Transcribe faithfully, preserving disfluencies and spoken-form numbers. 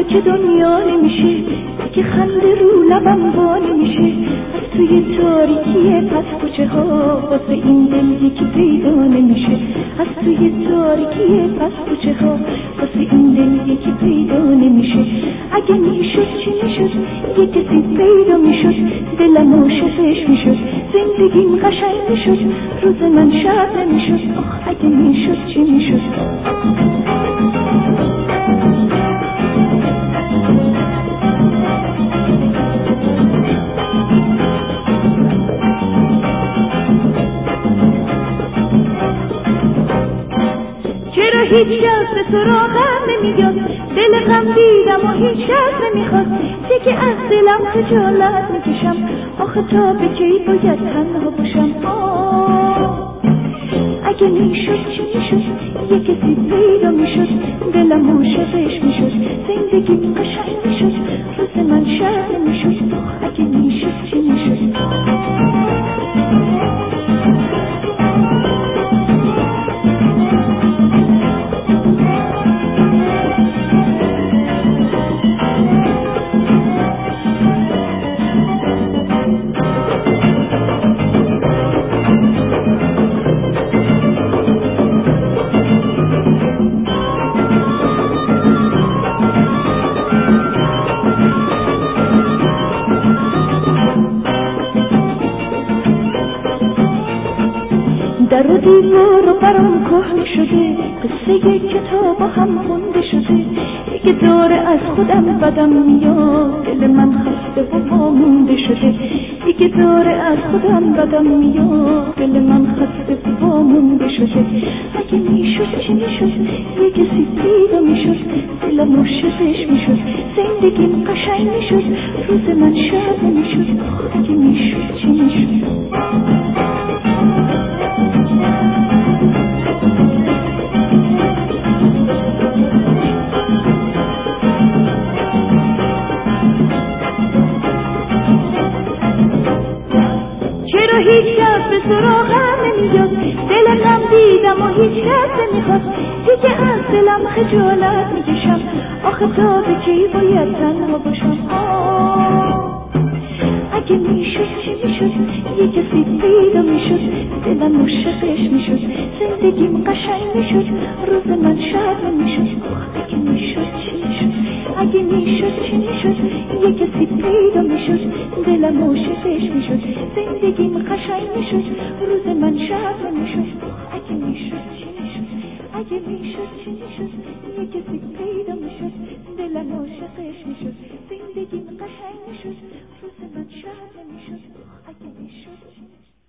که دنیا نمیشه، که خنده رو لبم وا نمیشه. از توی تاریکی پس کوچه ها واسه این دل یکی پیدا نمیشه. از توی تاریکی پس کوچه ها واسه این دل یکی پیدا نمیشه. اگه میشد چی میشد، یه کسی پیدا میشد، دلم عاشقش میشد، زندگیم قشنگ میشد، روز من شب نمیشد. آخ اگه میشد چی میشد. چرا هیچ کس به سراغم نمیاد، دل غم دیدم و هیچ کس نمیخواد. که از دلم خجالت میکشم، آخه تا به کی باید تنها باشم. آه اگه میشد چی میشد، یه کسی پیدا میشد، دلم عاشقش میشد، زندگیم قشنگ میشد، روز من شب نمیشد. آخ اگه میشد چی میشد. در و دیوار و برام کهنه شده، قصه کتاب هم خونده شده. دیگه داره از خودم بدم میاد، دل من خسته و وامونده شده. دیگه داره از خودم بدم میاد، دل من خسته و وامونده شده. اگه میشد چی میشد، یه کسی پیدا میشد، دلم عاشقش میشد، زندگیم قشنگ میشد، روز من شب نمیشد. اگه میشد چی میشد. هیچ کس به سراغم نمیاد، دل غم دیدم و هیچ کس نمیخواد. دیگه از دلم خجالت میکشم، آخه تا به کی باید تنها باشم. آه اگه میشد چی میشد، یه کسی پیدا میشد، دلم عاشقش میشد، زندگیم قشنگ میشد، روز من شب نمیشد. آخ اگه میشد چی میشد. اگه میشد چی میشد، یه کسی پیدا میشد، دلم عاشقش میشد، زندگیم قشنگ میشد، روز من شب نمیشد. اگه میشد چی میشد. اگه میشد چی میشد، یه کسی پیدا میشد، دلم عاشقش میشد، زندگیم قشنگ میشد، روز من شب نمیشد. اگه میشد چی میشد.